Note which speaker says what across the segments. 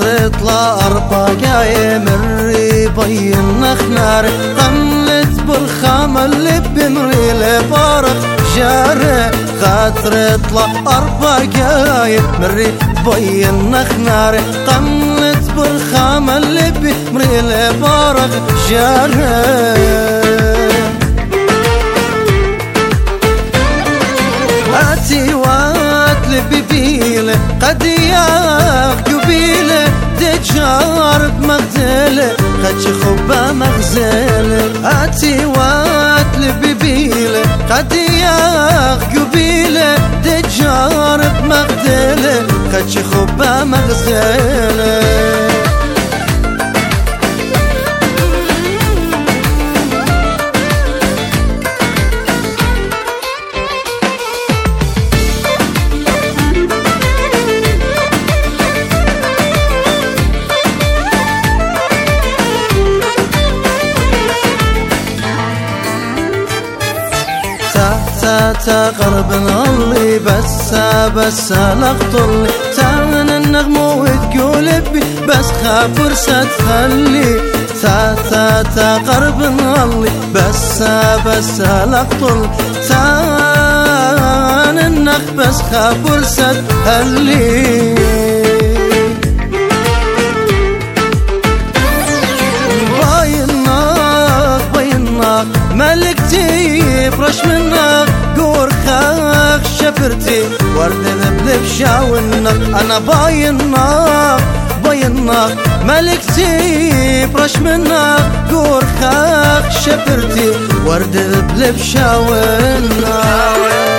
Speaker 1: اطلع أرباقاي مري بي النخنار قملت بالخام اللي بمري لبارخ جاري خاطر اطلع أرباقاي مري بي النخنار قملت بالخام اللي بمري لبارخ جاري هاتي واتلي ببيله قد ياقبيله تجار بمغزله خدش خبا مغزله هاتي واتلي ببيله قد ياقبيله تجار بمغزله خدش خبا مغزله تا قرب نضلي بس لقطلي تعمل النغمة وتقول بي بس خاف فرصة تخلي تا قرب نضلي بس لقطلي تعمل النغ بس خاف فرصة تخلي بايناك ملكتي فرش منك قور خاخ شفرتي ورد ذبلك شاونك أنا بايناك ملكتي فرش منك قور خاخ شفرتي ورد ذبلك شاونك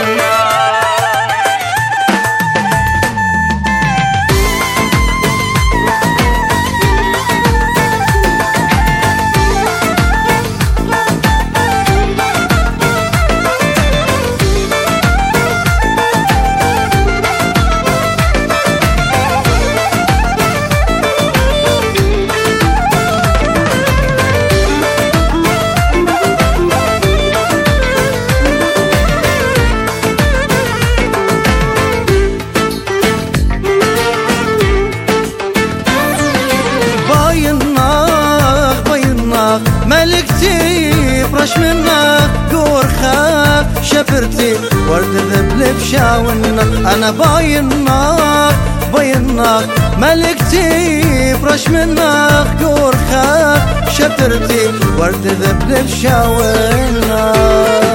Speaker 1: ملكتي فرش منك قور خاك شفرتي ورد ذبلي بشاونك أنا بايناك ملكتي فرش منك قور خاك شفرتي ورد ذبلي بشاونك